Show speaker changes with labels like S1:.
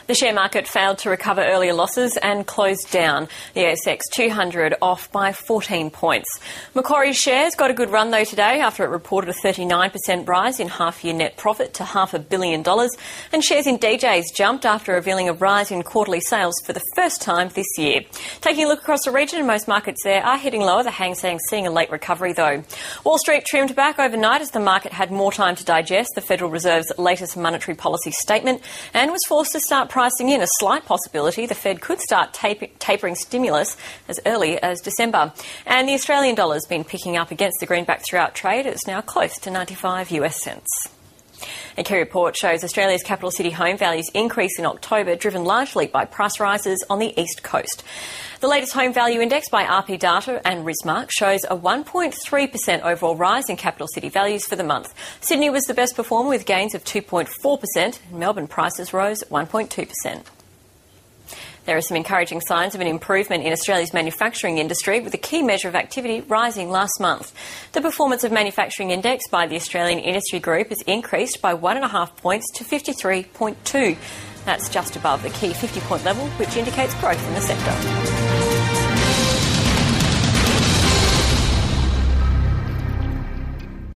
S1: The share market failed to recover earlier losses and closed down. The ASX 200 off by 14 points. Macquarie's shares got a good run though today after it reported a 39% rise in half-year net profit to $500 million, and shares in DJ's jumped after revealing a rise in quarterly sales for the first time this year. Taking a look across the region, most markets there are heading lower. The Hang Seng seeing a late recovery though. Wall Street trimmed back overnight as the market had more time to digest the Federal Reserve's latest monetary policy statement and was forced to start pricing in a slight possibility the Fed could start tapering stimulus as early as December. And the Australian dollar's been picking up against the greenback throughout trade. It's now close to 95 US cents. A key report shows Australia's capital city home values increase in October, driven largely by price rises on the east coast. The latest home value index by RP Data and Rismark shows a 1.3% overall rise in capital city values for the month. Sydney was the best performer with gains of 2.4%, and Melbourne prices rose 1.2%. There are some encouraging signs of an improvement in Australia's manufacturing industry, with a key measure of activity rising last month. The performance of manufacturing index by the Australian Industry Group has increased by 1.5 points to 53.2. That's just above the key 50-point level, which indicates growth in the sector.